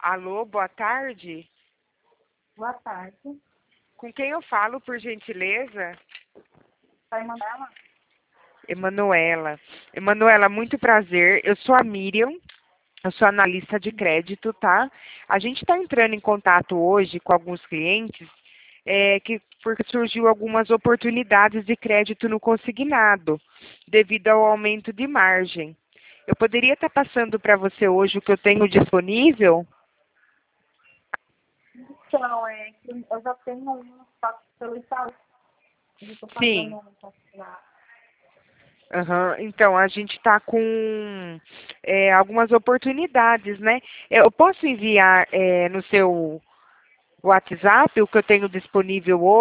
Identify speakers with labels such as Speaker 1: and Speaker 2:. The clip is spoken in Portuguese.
Speaker 1: Alô, boa tarde.
Speaker 2: Boa tarde.
Speaker 1: Com quem eu falo, por gentileza?
Speaker 2: Vai mandar ela?
Speaker 1: Emanuela. Emanuela, muito prazer. Eu sou a Miriam, eu sou analista de crédito, tá? A gente está entrando em contato hoje com alguns clientes porque surgiu algumas oportunidades de crédito no consignado, devido ao aumento de margem. Eu poderia estar passando para você hoje o que eu tenho disponível?
Speaker 2: Então, que eu já tenho um só pelo Itaú. Eu estou
Speaker 1: Sim.
Speaker 2: pagando um consignado.
Speaker 1: Aham. Então, a gente está com algumas oportunidades, né? Eu posso enviar no seu WhatsApp o que eu tenho disponível